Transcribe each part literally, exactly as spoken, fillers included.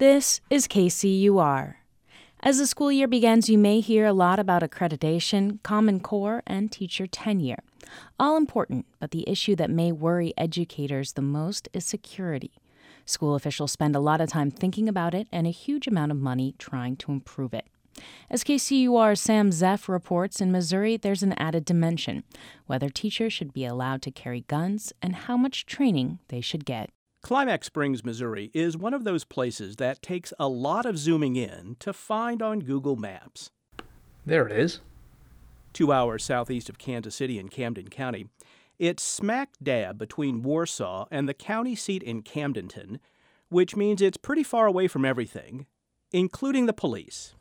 This is K C U R. As the school year begins, you may hear a lot about accreditation, Common Core, and teacher tenure. All important, but the issue that may worry educators the most is security. School officials spend a lot of time thinking about it and a huge amount of money trying to improve it. As K C U R's Sam Zeff reports, in Missouri, there's an added dimension: whether teachers should be allowed to carry guns and how much training they should get. Climax Springs, Missouri is one of those places that takes a lot of zooming in to find on Google Maps. There it is. Two hours southeast of Kansas City in Camden County, it's smack dab between Warsaw and the county seat in Camdenton, which means it's pretty far away from everything, including the police.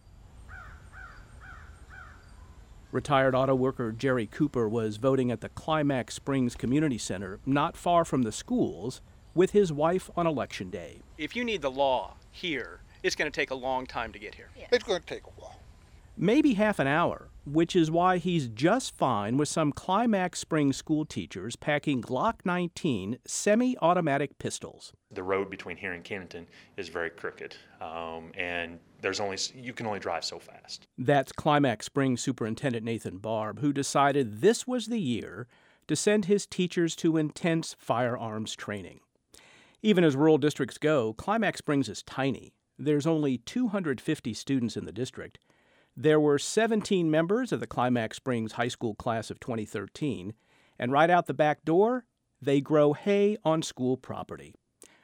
Retired auto worker Jerry Cooper was voting at the Climax Springs Community Center, not far from the schools, with his wife on Election Day. If you need the law here, it's going to take a long time to get here. Yeah. It's going to take a while. Maybe half an hour, which is why he's just fine with some Climax Springs school teachers packing Glock nineteen semi-automatic pistols. The road between here and Camdenton is very crooked, um, and there's only you can only drive so fast. That's Climax Springs Superintendent Nathan Barb, who decided this was the year to send his teachers to intense firearms training. Even as rural districts go, Climax Springs is tiny. There's only two hundred fifty students in the district. There were seventeen members of the Climax Springs High School class of twenty thirteen, and right out the back door, they grow hay on school property.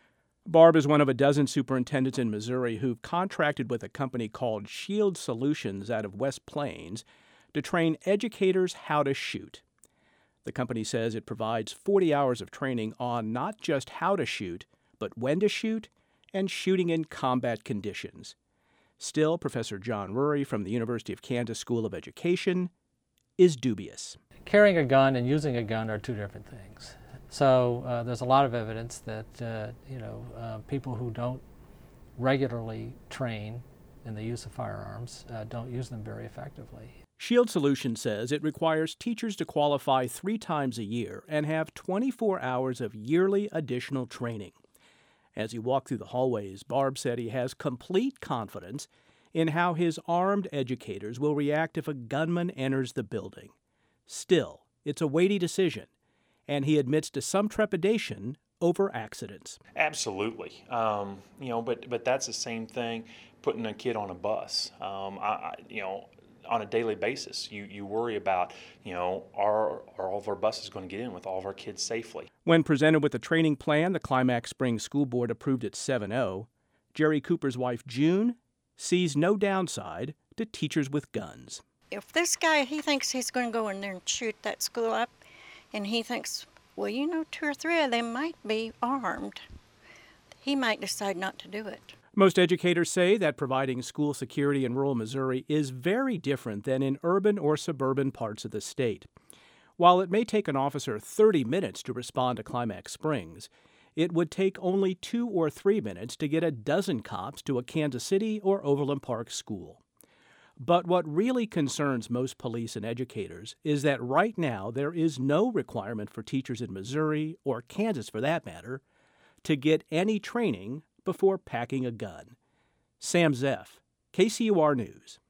Barb is one of a dozen superintendents in Missouri who've contracted with a company called Shield Solutions out of West Plains to train educators how to shoot. The company says it provides forty hours of training on not just how to shoot, but when to shoot and shooting in combat conditions. Still, Professor John Rury from the University of Kansas School of Education is dubious. Carrying a gun and using a gun are two different things. So uh, there's a lot of evidence that uh, you know uh, people who don't regularly train in the use of firearms uh, don't use them very effectively. Shield Solutions says it requires teachers to qualify three times a year and have twenty-four hours of yearly additional training. As he walked through the hallways, Barb said he has complete confidence in how his armed educators will react if a gunman enters the building. Still, it's a weighty decision, and he admits to some trepidation over accidents. Absolutely. Um, you know, but but that's the same thing putting a kid on a bus. Um, I, I, you know, on a daily basis, you, you worry about, you know, are, are all of our buses going to get in with all of our kids safely? When presented with the training plan the Climax Springs School Board approved at seven oh, Jerry Cooper's wife, June, sees no downside to teachers with guns. If this guy, he thinks he's going to go in there and shoot that school up, and he thinks, well, you know, two or three of them might be armed, he might decide not to do it. Most educators say that providing school security in rural Missouri is very different than in urban or suburban parts of the state. While it may take an officer thirty minutes to respond to Climax Springs, it would take only two or three minutes to get a dozen cops to a Kansas City or Overland Park school. But what really concerns most police and educators is that right now there is no requirement for teachers in Missouri, or Kansas for that matter, to get any training before packing a gun. Sam Zeff, K C U R News.